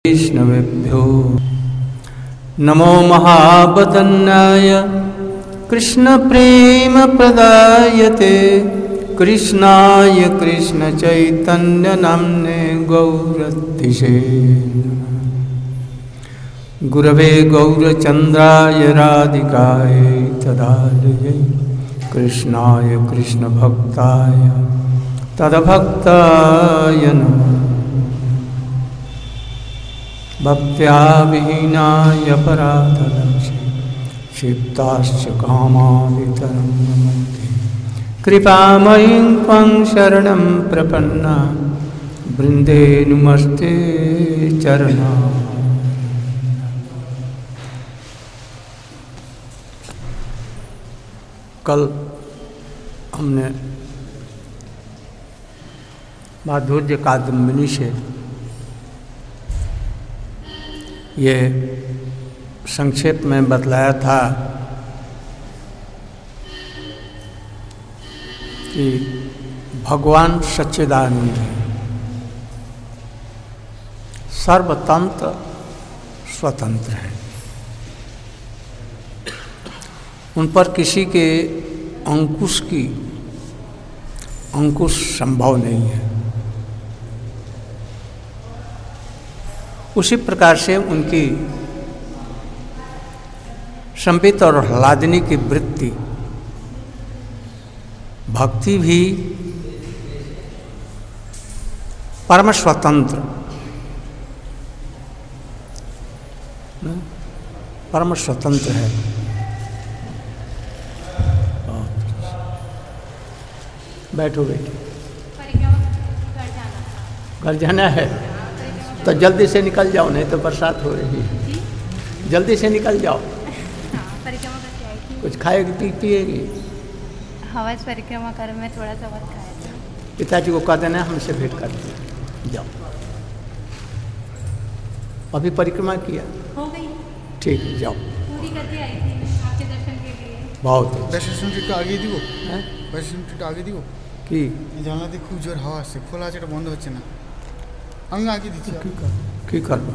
वैष्णवेभ्यो नमो महावदन्याय कृष्णप्रेमप्रदायते कृष्णाय कृष्णचैतन्यनाम्ने गौरतिशे गुरवे गौरचन्द्राय राधिकाय तदालये कृष्णाय कृष्णभक्ताय तद्भक्ताय नमः। भक्त्या विहीनाय पराधलक्ष्य क्षिप्ताश्च कामावितरं नमन्ते कृपामयीं त्वं शरणं प्रपन्ना वृन्दे नुमस्ते चरणा। कल हमने माधुर्य कादम्बिनी से ये संक्षेप में बतलाया था कि भगवान सच्चिदानंद है, सर्वतंत्र स्वतंत्र है। उन पर किसी के अंकुश संभव नहीं है। उसी प्रकार से उनकी संबित और ह्लादिनी की वृत्ति भक्ति भी परम स्वतंत्र है। बैठो बेटी, घर जाना है तो जल्दी से निकल जाओ, नहीं तो बरसात हो रही है। जल्दी से निकल जाओ। परिक्रमा करके आई थी। कुछ खाएगी पिएगी? हवा परिक्रमा कर में थोड़ा सा बहुत खाया था। पिताजी को कह देना हमसे भेंट कर दो, जाओ। अभी परिक्रमा किया? हो गई। ठीक है, जाओ। पूरी करके आई थी आपके दर्शन के लिए। बहुत वैष्णो आगे দিব वैष्णो आगे দিব কি জানলা দিয়ে খুব জোর হাওয়া আসছে, খোলা আছে, এটা বন্ধ হচ্ছে না। আমি আগে দিচ্ছি। কি করবো?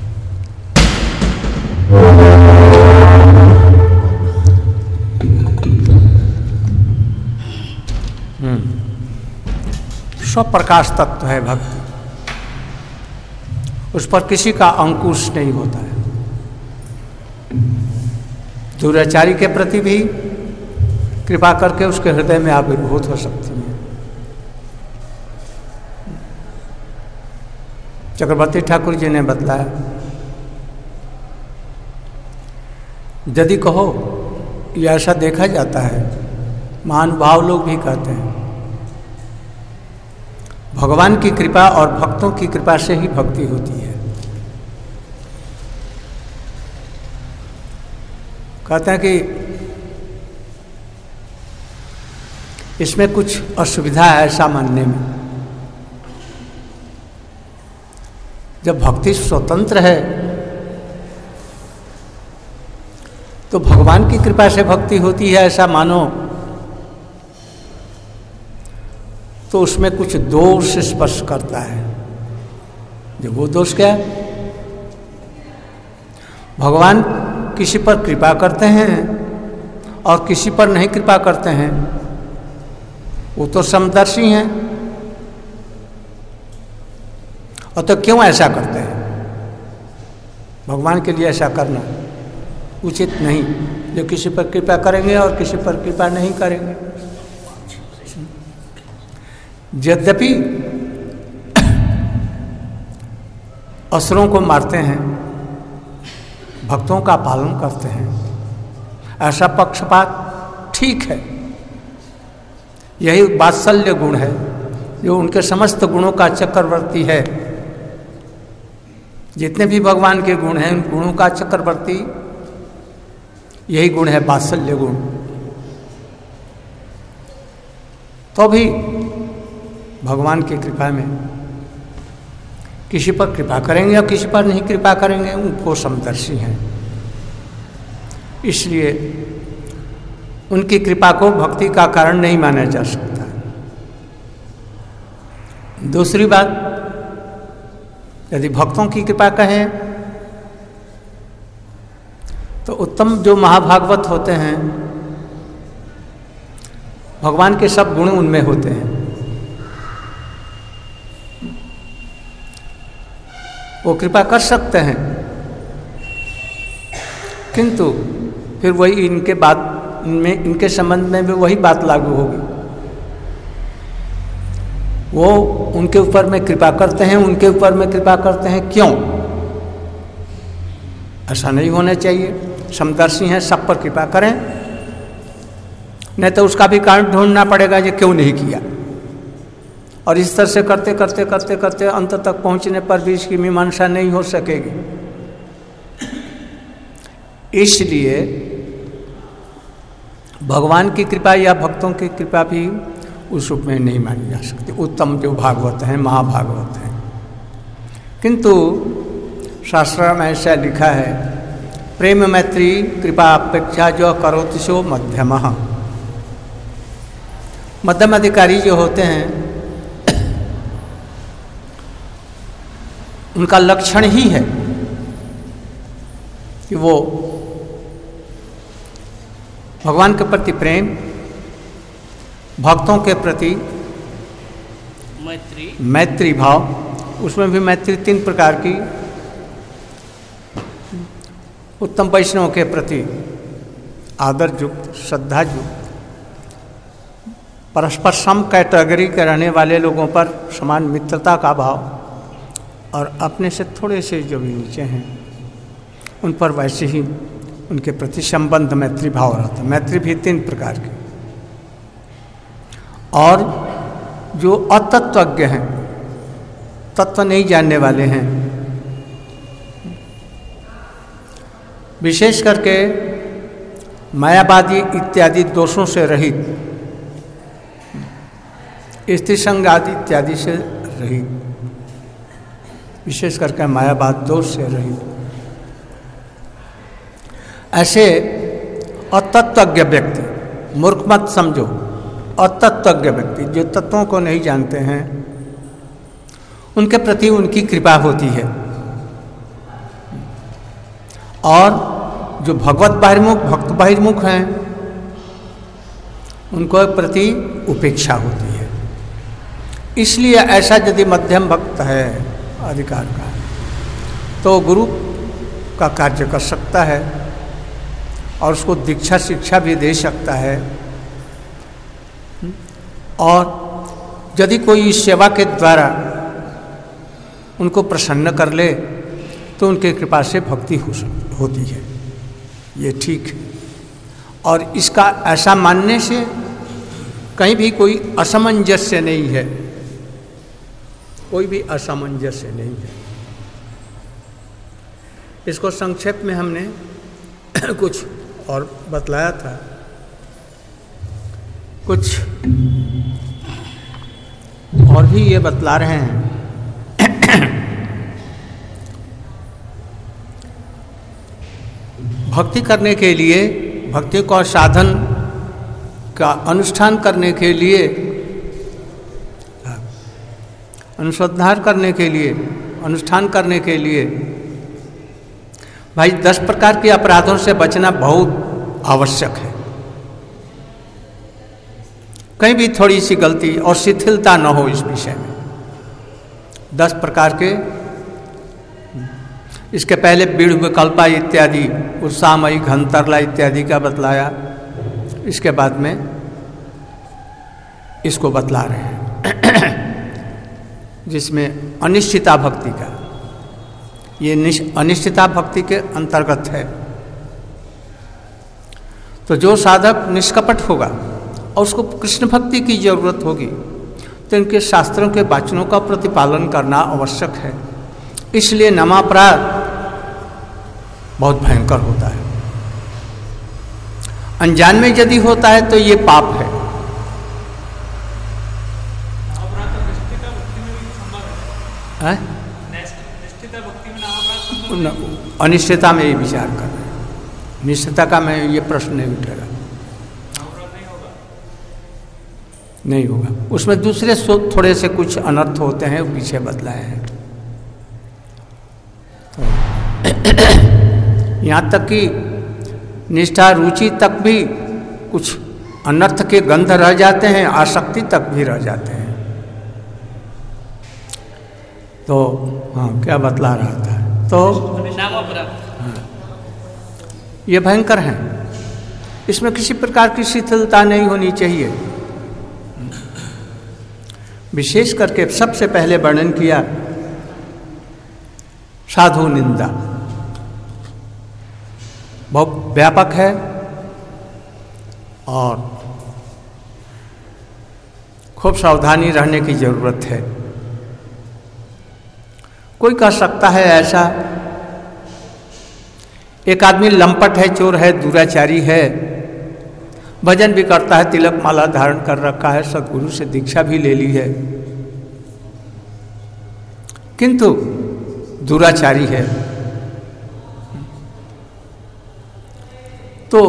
स्वप्रकाश तत्व है भक्ति, उस पर किसी का अंकुश नहीं होता है। दुराचारी के प्रति भी कृपा करके उसके हृदय में आविर्भूत हो सकती है। चक्रवर्ती ठाकुर जी ने बतलाया, यदि कहो ये ऐसा देखा जाता है, महानुभाव लोग भी कहते हैं भगवान की कृपा और भक्तों की कृपा से ही भक्ति होती है। कहते हैं कि इसमें कुछ असुविधा है ऐसा मानने में। जब भक्ति स्वतंत्र है तो भगवान की कृपा से भक्ति होती है ऐसा मानो तो उसमें कुछ दोष स्पर्श करता है। जो वो दोष क्या है? भगवान किसी पर कृपा करते हैं और किसी पर नहीं कृपा करते हैं, वो तो समदर्शी हैं। और तो क्यों ऐसा करते हैं? भगवान के लिए ऐसा करना उचित नहीं। जो किसी पर कृपा करेंगे और किसी पर कृपा नहीं करेंगे। यद्यपि असुरों को मारते हैं, भक्तों का पालन करते हैं, ऐसा पक्षपात ठीक है। यही वात्सल्य गुण है जो उनके समस्त गुणों का चक्रवर्ती है। जितने भी भगवान के गुण हैं उन गुणों का चक्रवर्ती यही गुण है, वात्सल्य गुण। तो भी भगवान की कृपा में किसी पर कृपा करेंगे और किसी पर नहीं कृपा करेंगे, वो समदर्शी हैं। इसलिए उनकी कृपा को भक्ति का कारण नहीं माना जा सकता। दूसरी बात, यदि भक्तों की कृपा कहें तो उत्तम जो महाभागवत होते हैं, भगवान के सब गुण उनमें होते हैं। वो कृपा कर सकते हैं, किंतु फिर वही इनके बात में, इनके संबंध में भी वही बात लागू होगी। वो उनके ऊपर में कृपा करते हैं, उनके ऊपर में कृपा करते हैं, क्यों? ऐसा नहीं होना चाहिए। समदर्शी हैं, सब पर कृपा करें, नहीं तो उसका भी कारण ढूंढना पड़ेगा ये क्यों नहीं किया। और इस तरह से करते करते करते करते अंत तक पहुंचने पर भी इसकी मीमांसा नहीं हो सकेगी। इसलिए भगवान की कृपा या भक्तों की कृपा भी उस रूप में नहीं मानी जा सकती। उत्तम जो भागवत हैं, महाभागवत हैं। किंतु शास्त्र में ऐसा लिखा है, प्रेम मैत्री कृपा अपेक्षा जो करोति सो मध्यमः। मध्यम अधिकारी जो होते हैं उनका लक्षण ही है कि वो भगवान के प्रति प्रेम, भक्तों के प्रति मैत्री भाव, उसमें भी मैत्री 3 प्रकार की, उत्तम वैष्णव के प्रति आदर युक्त, श्रद्धा युक्त, परस्पर सम कैटेगरी के रहने वाले लोगों पर समान मित्रता का भाव, और अपने से थोड़े से जो भी नीचे हैं उन पर वैसे ही उनके प्रति संबंध मैत्री भाव रहता है। मैत्री भी 3 प्रकार की। और जो अतत्वज्ञ हैं, तत्व नहीं जानने वाले हैं, विशेष करके मायावादी इत्यादि दोषों से रहित, स्त्री संग आदि इत्यादि से रहित, विशेष करके मायावाद दोष से रहित, ऐसे अतत्वज्ञ व्यक्ति, मूर्ख मत समझो, अतत्वज्ञ व्यक्ति जो तत्वों को नहीं जानते हैं, उनके प्रति उनकी कृपा होती है। और जो भगवत बहिर्मुख, भक्त बहिर्मुख हैं, उनको प्रति उपेक्षा होती है। इसलिए ऐसा यदि मध्यम भक्त है अधिकार का, तो गुरु का कार्य कर सकता है और उसको दीक्षा शिक्षा भी दे सकता है। और यदि कोई इस सेवा के द्वारा उनको प्रसन्न कर ले तो उनके कृपा से भक्ति होती है, ये ठीक है। और इसका ऐसा मानने से कहीं भी कोई असमंजस्य नहीं है, कोई भी असमंजस्य नहीं है। इसको संक्षेप में हमने कुछ और बतलाया था, कुछ और भी ये बतला रहे हैं। भक्ति करने के लिए, भक्ति को साधन का अनुष्ठान करने के लिए, अनुसंधान करने के लिए, अनुष्ठान करने के लिए भाई 10 प्रकार के अपराधों से बचना बहुत आवश्यक है। कहीं भी थोड़ी सी गलती और शिथिलता न हो इस विषय में। 10 प्रकार के, इसके पहले बीड़ विकल्पा इत्यादि, उत्साहमयी घंतरला इत्यादि का बतलाया, इसके बाद में इसको बतला रहे हैं जिसमें अनिश्चिता भक्ति का, ये अनिश्चिता भक्ति के अंतर्गत है। तो जो साधक निष्कपट होगा और उसको कृष्ण भक्ति की जरूरत होगी, तो इनके शास्त्रों के वचनों का प्रतिपालन करना आवश्यक है। इसलिए नामापराध बहुत भयंकर होता है। अनजान में यदि होता है तो ये पाप है। अनिश्चितता में ये विचार कर रहे हैं, निश्चितता का में ये प्रश्न नहीं उठेगा, नहीं होगा। उसमें दूसरे थोड़े से कुछ अनर्थ होते हैं, पीछे बतलाए हैं। यहाँ तक कि निष्ठा रुचि तक भी कुछ अनर्थ के गंध रह जाते हैं, आसक्ति तक भी रह जाते हैं। तो हाँ, क्या बतला रहा था? तो ये भयंकर है, इसमें किसी प्रकार की शिथिलता नहीं होनी चाहिए। विशेष करके सबसे पहले वर्णन किया साधु निंदा, बहुत व्यापक है और खूब सावधानी रहने की जरूरत है। कोई कह सकता है ऐसा, एक आदमी लंपट है, चोर है, दुराचारी है, भजन भी करता है, तिलक माला धारण कर रखा है, सद्गुरु से दीक्षा भी ले ली है, किंतु दुराचारी है। तो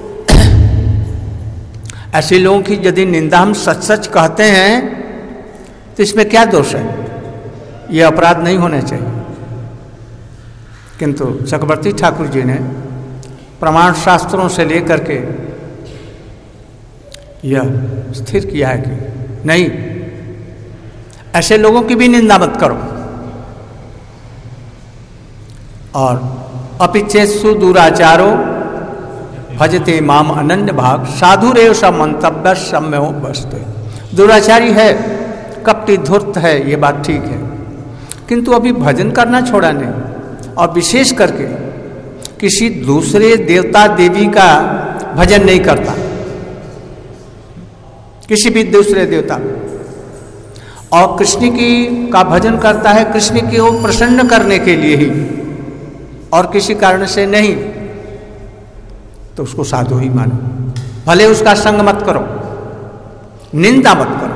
ऐसे लोगों की यदि निंदा हम सच सच कहते हैं तो इसमें क्या दोष है? ये अपराध नहीं होना चाहिए। किंतु चक्रवर्ती ठाकुर जी ने प्रमाण शास्त्रों से लेकर के यह स्थिर किया है कि नहीं, ऐसे लोगों की भी निंदा मत करो। और अपिचेत्सु दुराचारो भजते माम अनन्य भाग साधुरेव स मंतव्य सम्यो बसते। दुराचारी है, कपटी धूर्त है, ये बात ठीक है, किंतु अभी भजन करना छोड़ा नहीं, और विशेष करके किसी दूसरे देवता देवी का भजन नहीं करता, किसी भी दूसरे देवता, और कृष्ण की का भजन करता है कृष्ण को प्रसन्न करने के लिए ही, और किसी कारण से नहीं, तो उसको साधु ही मानो। भले उसका संग मत करो, निंदा मत करो,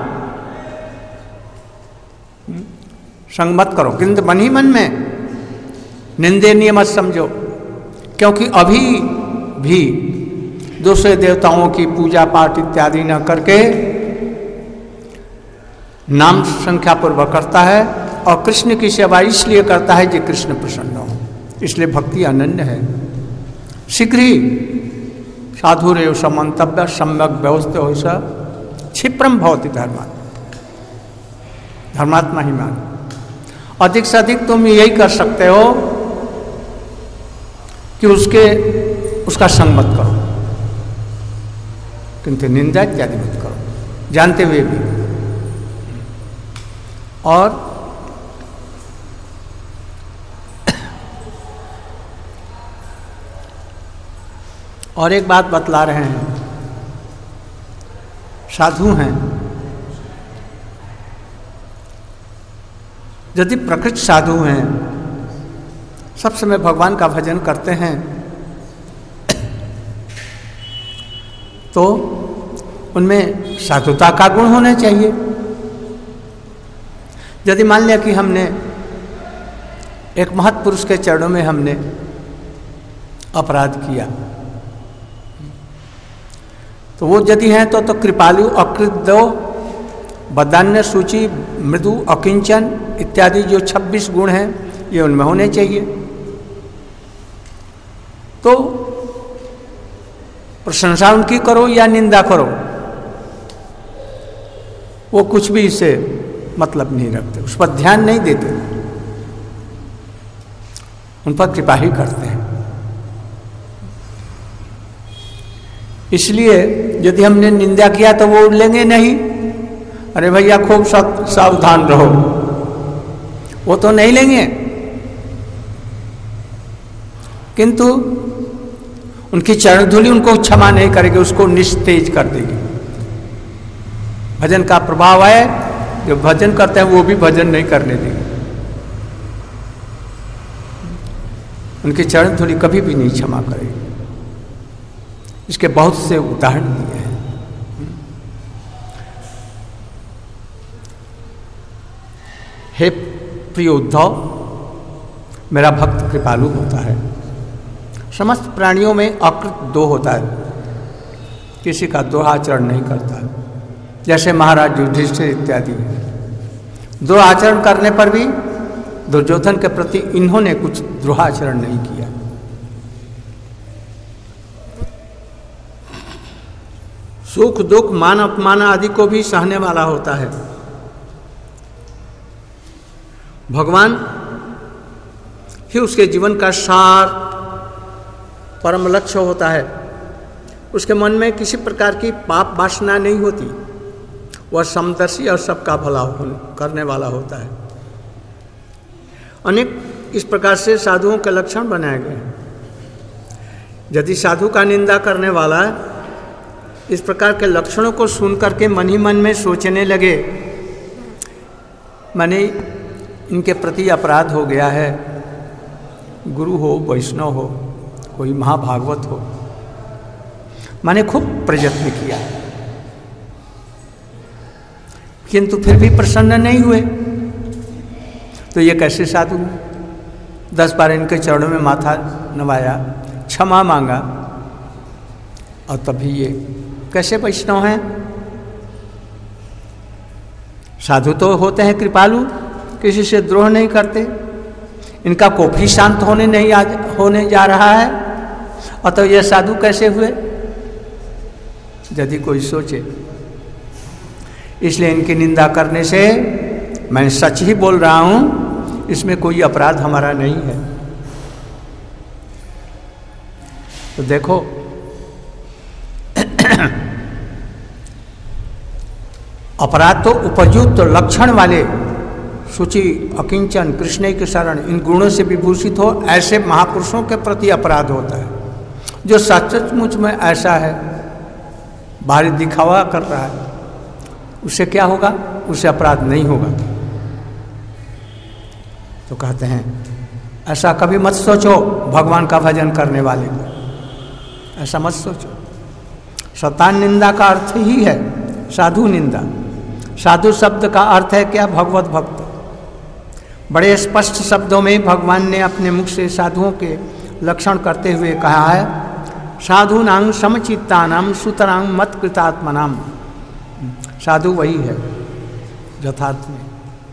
संग मत करो, किंतु मन ही मन में निंदनीय मत समझो, क्योंकि अभी भी दूसरे देवताओं की पूजा पाठ इत्यादि न करके नाम संख्या पूर्वक करता है, और कृष्ण की सेवा इसलिए करता है कि कृष्ण प्रसन्न हो, इसलिए भक्ति अनन्य है। शीघ्र ही साधुरेव स मंतव्य सम्यक व्यवस्थित हो स क्षिप्रम भवति धर्मात्मा ही मान। अधिक से अधिक तुम यही कर सकते हो कि उसका संग मत करो, किंतु निंदा इत्यादि मत करो, जानते हुए भी। और एक बात बतला रहे हैं, साधु हैं, यदि प्रकृत साधु हैं, सब समय भगवान का भजन करते हैं, तो उनमें साधुता का गुण होना चाहिए। यदि मान लिया कि हमने एक महत्पुरुष के चरणों में हमने अपराध किया, तो वो यदि हैं तो कृपालु, अकृतो, बदान्य, सूचि, मृदु, अकिंचन इत्यादि जो 26 गुण हैं, ये उनमें होने चाहिए। तो प्रशंसा उनकी करो या निंदा करो, वो कुछ भी इससे मतलब नहीं रखते, उस पर ध्यान नहीं देते, उन पर कृपा ही करते हैं। इसलिए यदि हमने निंदा किया तो वो लेंगे नहीं, अरे भैया खूब सावधान रहो, वो तो नहीं लेंगे, किंतु उनकी चरण धूलि उनको क्षमा नहीं करेगी, उसको निस्तेज कर देगी। भजन का प्रभाव है, जो भजन करते हैं वो भी भजन नहीं करने देगी, उनकी चरण धूलि कभी भी नहीं क्षमा करेगी। इसके बहुत से उदाहरण दिए हैं। हे प्रिय उद्धव, मेरा भक्त कृपालु होता है, समस्त प्राणियों में अकृत दो होता है, किसी का दुराचरण नहीं करता है, जैसे महाराज युधिष्ठिर इत्यादि। दुराचरण करने पर भी दुर्योधन के प्रति इन्होंने कुछ द्रोहाचरण नहीं किया। सुख दुख मान अपमान आदि को भी सहने वाला होता है। भगवान ही उसके जीवन का सार परम लक्ष्य होता है। उसके मन में किसी प्रकार की पाप वासना नहीं होती। वह समदर्शी और सबका भला करने वाला होता है। अनेक इस प्रकार से साधुओं के लक्षण बनाए गए हैं। यदि साधु का निंदा करने वाला इस प्रकार के लक्षणों को सुन करके मन ही मन में सोचने लगे, माने इनके प्रति अपराध हो गया है, गुरु हो, वैष्णव हो, कोई महाभागवत हो, माने खूब प्रयत्न किया किंतु फिर भी प्रसन्न नहीं हुए, तो ये कैसे साधु? 10 बार इनके चरणों में माथा नवाया, क्षमा मांगा, और तभी ये कैसे वैष्णव हैं? साधु तो होते हैं कृपालु, किसी से द्रोह नहीं करते, इनका कोप ही शांत होने जा रहा है, और तो ये साधु कैसे हुए? यदि कोई सोचे। इसलिए इनकी निंदा करने से मैं सच ही बोल रहा हूं, इसमें कोई अपराध हमारा नहीं है। तो देखो अपराध तो उपयुक्त लक्षण वाले शुचि अकिंचन कृष्ण के शरण इन गुणों से विभूषित हो, ऐसे महापुरुषों के प्रति अपराध होता है। जो सचमुच में ऐसा है, बाहरी दिखावा कर रहा है, उससे क्या होगा? उससे अपराध नहीं होगा। तो कहते हैं ऐसा कभी मत सोचो भगवान का भजन करने वाले को, ऐसा मत सोचो। शतान निंदा का अर्थ ही है साधु निंदा। साधु शब्द का अर्थ है क्या? भगवत भक्त। बड़े स्पष्ट शब्दों में भगवान ने अपने मुख से साधुओं के लक्षण करते हुए कहा है, साधुनां समचित्तानां सुतरां मत कृतात्मनां। साधु वही है यथार्थ में।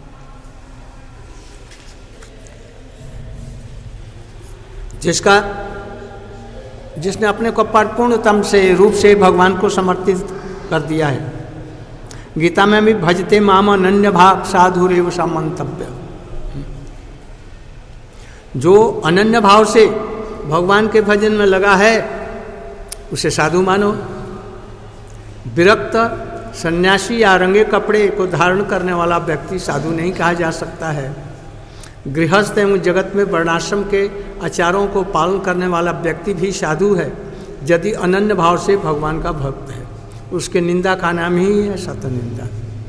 जिसने अपने को परिपूर्णतम से रूप से भगवान को समर्पित कर दिया है। गीता में भी भजते माम अनन्य भाग साधुरेव समंतव्य। जो अनन्य भाव से भगवान के भजन में लगा है उसे साधु मानो। विरक्त सन्यासी या रंगे कपड़े को धारण करने वाला व्यक्ति साधु नहीं कहा जा सकता है। गृहस्थ एवं जगत में वर्णाश्रम के आचारों को पालन करने वाला व्यक्ति भी साधु है, यदि अनन्य भाव से भगवान का भक्त है। उसके निंदा का नाम ही है सतनिंदा।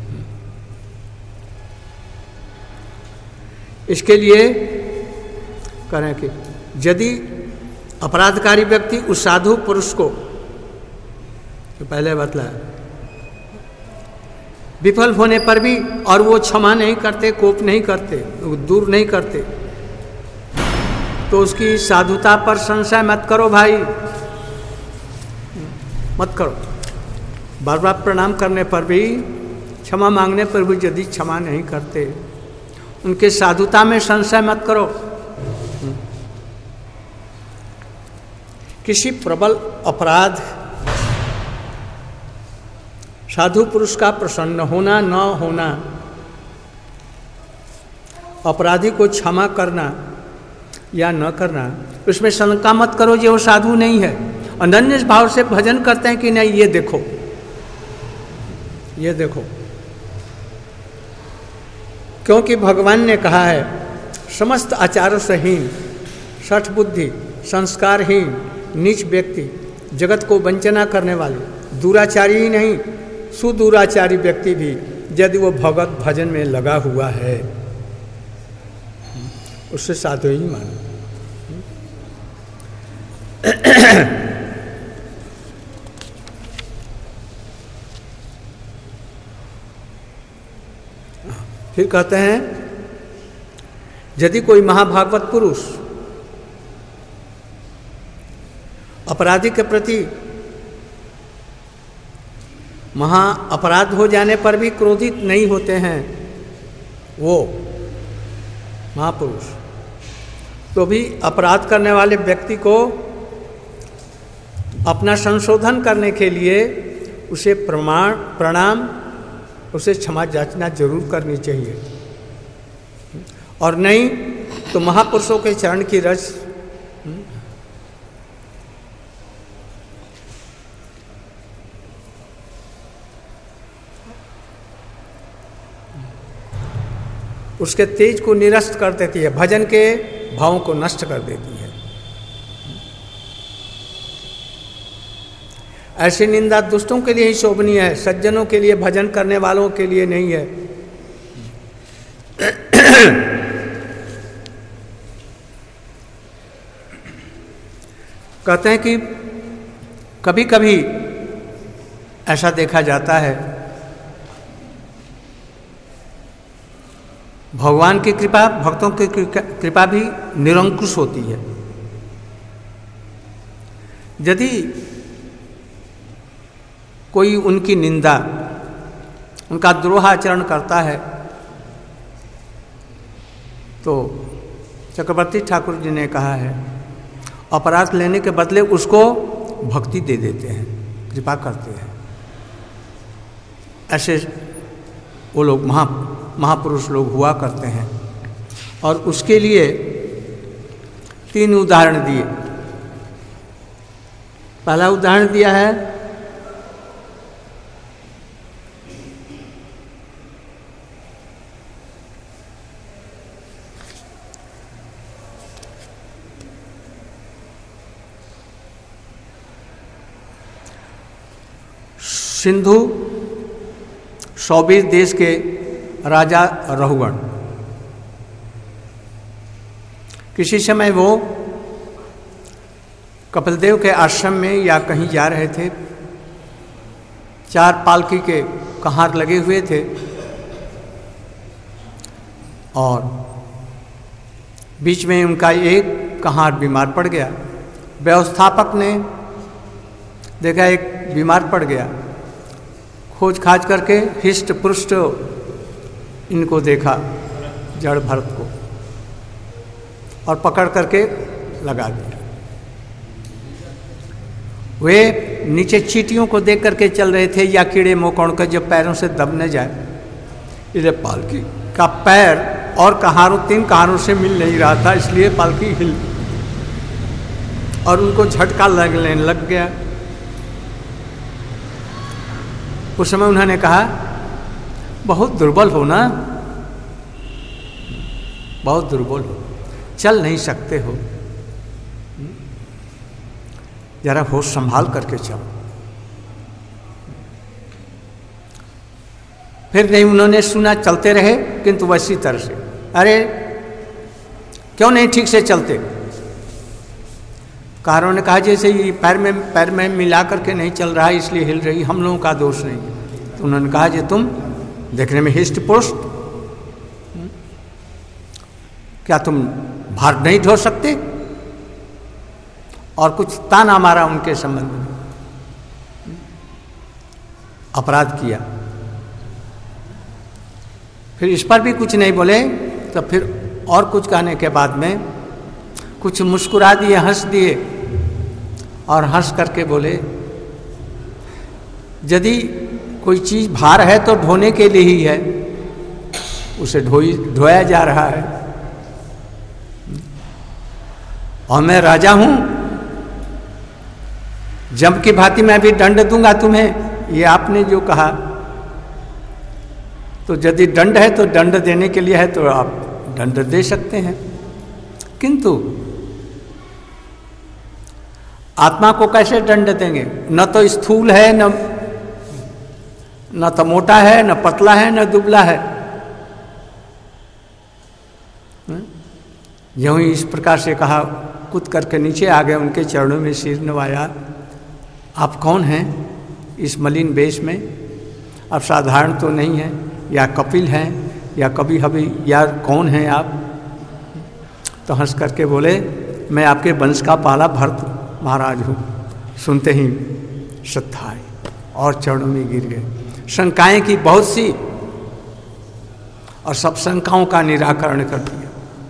इसके लिए करें कि यदि अपराधकारी व्यक्ति उस साधु पुरुष को, तो पहले बतलाया, विफल होने पर भी और वो क्षमा नहीं करते, कोप नहीं करते, दूर नहीं करते, तो उसकी साधुता पर संशय मत करो भाई, मत करो। बार बार प्रणाम करने पर भी, क्षमा मांगने पर भी यदि क्षमा नहीं करते, उनके साधुता में संशय मत करो। किसी प्रबल अपराध साधु पुरुष का प्रसन्न होना न होना, अपराधी को क्षमा करना या न करना, उसमें शंका मत करो जो वो साधु नहीं है। अनन्य भाव से भजन करते हैं कि नहीं, ये देखो, ये देखो। क्योंकि भगवान ने कहा है, समस्त आचार सहीन, सठ बुद्धि, संस्कारहीन, नीच व्यक्ति, जगत को वंचना करने वाले, दुराचारी ही नहीं सुदुराचारी व्यक्ति भी यदि वो भगवत भजन में लगा हुआ है, उससे साधु ही मानो। फिर कहते हैं, यदि कोई महाभागवत पुरुष अपराधी के प्रति महा अपराध हो जाने पर भी क्रोधित नहीं होते हैं, वो महापुरुष। तो भी अपराध करने वाले व्यक्ति को अपना संशोधन करने के लिए उसे प्रणाम, उसे क्षमा याचना जरूर करनी चाहिए, और नहीं तो महापुरुषों के चरण की रज उसके तेज को निरस्त कर देती है, भजन के भावों को नष्ट कर देती है। ऐसी निंदा दुष्टों के लिए ही शोभनीय है, सज्जनों के लिए, भजन करने वालों के लिए नहीं है। कहते हैं कि कभी कभी ऐसा देखा जाता है, भगवान की कृपा, भक्तों की कृपा भी निरंकुश होती है। यदि कोई उनकी निंदा, उनका द्रोहाचरण करता है तो चक्रवर्ती ठाकुर जी ने कहा है, अपराध लेने के बदले उसको भक्ति दे देते हैं, कृपा करते हैं। ऐसे वो लोग महापुरुष लोग हुआ करते हैं। और उसके लिए 3 उदाहरण दिए। पहला उदाहरण दिया है सिंधु शौबीर देश के राजा रहुगण। किसी समय वो कपिलदेव के आश्रम में या कहीं जा रहे थे, 4 पालकी के कहार लगे हुए थे और बीच में उनका एक कहार बीमार पड़ गया। व्यवस्थापक ने देखा एक बीमार पड़ गया, खोज खाज करके हिष्ट पुष्ट इनको देखा, जड़ भरत को, और पकड़ करके लगा दिया। वे नीचे चींटियों को देख करके चल रहे थे या कीड़े मकोड़ का जब पैरों से दब न जाए। इधर पालकी का पैर और कहारों 3 कहारों से मिल नहीं रहा था, इसलिए पालकी हिल और उनको झटका लगने लग गया। उस समय उन्होंने कहा, बहुत दुर्बल हो ना, बहुत दुर्बल हो, चल नहीं सकते हो, जरा होश संभाल करके चलो। फिर नहीं, उन्होंने सुना, चलते रहे, किंतु वैसी तरह से। अरे क्यों नहीं ठीक से चलते? कारों ने कहा जैसे ये पैर में मिला करके नहीं चल रहा है इसलिए हिल रही, हम लोगों का दोष नहीं। तो उन्होंने कहा जे तुम देखने में हिष्ट पुष्ट, क्या तुम भार नहीं ढो सकते? और कुछ ताना मारा उनके संबंध में, अपराध किया। फिर इस पर भी कुछ नहीं बोले, तो फिर और कुछ कहने के बाद में कुछ मुस्कुरा दिए, हंस दिए और हंस करके बोले, यदि कोई चीज भार है तो ढोने के लिए ही है, उसे ढोया जा रहा है। और मैं राजा हूं, जब की भांति मैं भी दंड दूंगा तुम्हें, ये आपने जो कहा, तो यदि दंड है तो दंड देने के लिए है तो आप दंड दे सकते हैं, किंतु आत्मा को कैसे दंड देंगे? न तो स्थूल है, न तो मोटा है, न पतला है, न दुबला है। यूं ही इस प्रकार से कहा, कूद करके नीचे आ गए, उनके चरणों में सिर नवाया। आप कौन हैं इस मलिन वेश में? आप साधारण तो नहीं हैं, या कपिल हैं, या कभी हबी, या कौन हैं आप? तो हंस करके बोले, मैं आपके वंश का पहला भरत महाराज हूँ। सुनते ही श्रद्धा आई और चरणों में गिर गए। शंकाएं की बहुत सी और सब शंकाओं का निराकरण कर दिया।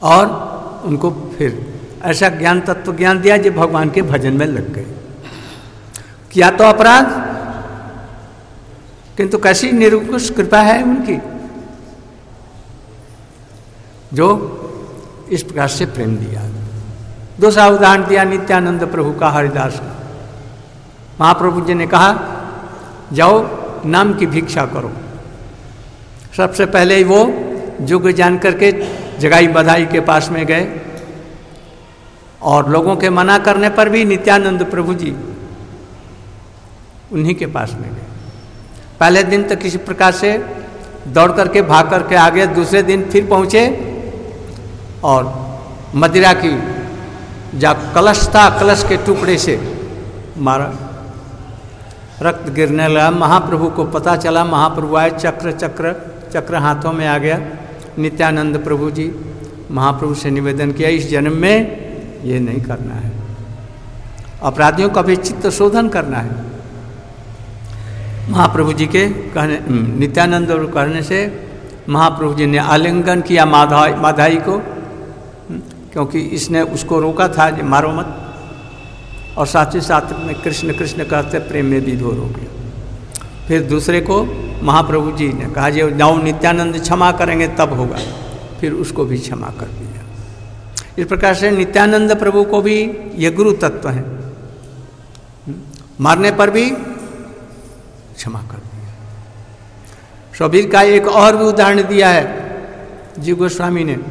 और उनको फिर ऐसा ज्ञान तत्व ज्ञान दिया जो भगवान के भजन में लग गए। किया तो अपराध, किंतु कैसी निरंकुश कृपा है उनकी, जो इस प्रकार से प्रेम दिया। दूसरा उदाहरण दिया नित्यानंद प्रभु का हरिदास। महाप्रभु जी ने कहा जाओ नाम की भिक्षा करो। सबसे पहले ही वो युग जान करके जगाई बधाई के पास में गए और लोगों के मना करने पर भी नित्यानंद प्रभु जी उन्हीं के पास में गए। पहले दिन तक किसी प्रकार से दौड़ करके भाग करके आ गए, दूसरे दिन फिर पहुंचे और मदिरा की जा कलश था, कलश के टुकड़े से मारा, रक्त गिरने लगा। महाप्रभु को पता चला, महाप्रभु आए, चक्र हाथों में आ गया। नित्यानंद प्रभु जी महाप्रभु से निवेदन किया इस जन्म में ये नहीं करना है, अपराधियों का भी चित्त शोधन करना है। महाप्रभु जी के कहने, नित्यानंद कहने से महाप्रभु जी ने आलिंगन किया माधाई को, क्योंकि इसने उसको रोका था कि मारो मत, और साथ ही साथ में कृष्ण कृष्ण कहते प्रेम में विभोर हो गया। फिर दूसरे को महाप्रभु जी ने कहा जो जाओ नित्यानंद क्षमा करेंगे तब होगा, फिर उसको भी क्षमा कर दिया। इस प्रकार से नित्यानंद प्रभु को भी ये गुरु तत्व है, मारने पर भी क्षमा कर दिया। शबीर का एक और भी उदाहरण दिया है जीव गोस्वामी ने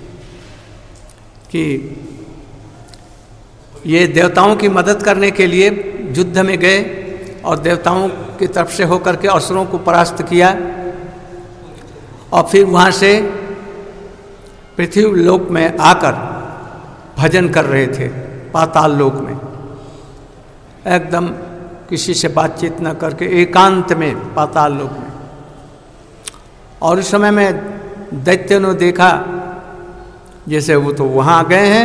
कि ये देवताओं की मदद करने के लिए युद्ध में गए और देवताओं की तरफ से होकर के असुरों को परास्त किया और फिर वहाँ से पृथ्वी लोक में आकर भजन कर रहे थे, पाताल लोक में एकदम किसी से बातचीत न करके एकांत में पाताल लोक में। और उस समय में दैत्य ने देखा जैसे वो तो वहाँ गए हैं,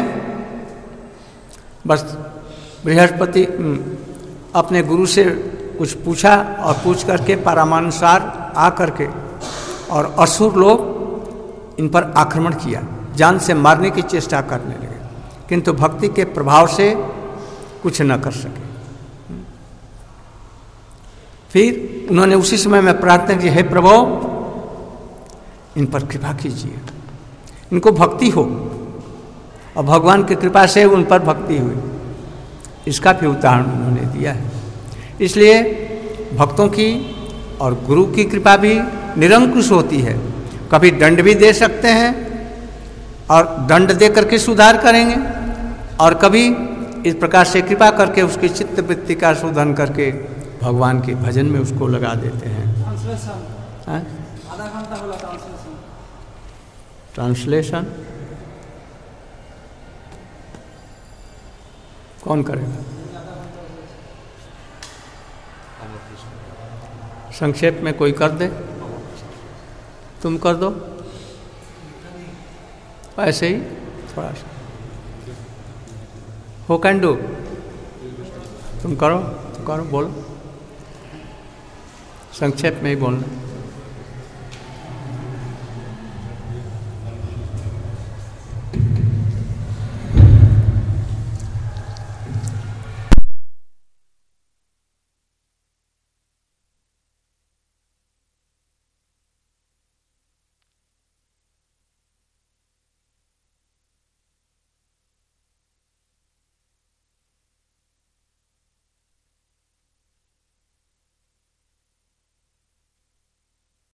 बस बृहस्पति अपने गुरु से कुछ पूछा और पूछ करके परामानुसार आ करके और असुर लोग इन पर आक्रमण किया, जान से मारने की चेष्टा करने लगे, किंतु भक्ति के प्रभाव से कुछ न कर सके। फिर उन्होंने उसी समय में प्रार्थना की, हे प्रभु इन पर कृपा कीजिए, इनको भक्ति हो, और भगवान की कृपा से उन पर भक्ति हुई। इसका भी उदाहरण उन्होंने दिया है। इसलिए भक्तों की और गुरु की कृपा भी निरंकुश होती है। कभी दंड भी दे सकते हैं और दंड दे करके सुधार करेंगे, और कभी इस प्रकार से कृपा करके उसकी चित्त वृत्ति का शोधन करके भगवान के भजन में उसको लगा देते हैं। ट्रांसलेशन कौन करेगा? संक्षेप में कोई कर दे, तुम कर दो, ऐसे ही थोड़ा सा हो कैन डू, तुम करो बोलो, संक्षेप में ही बोलना।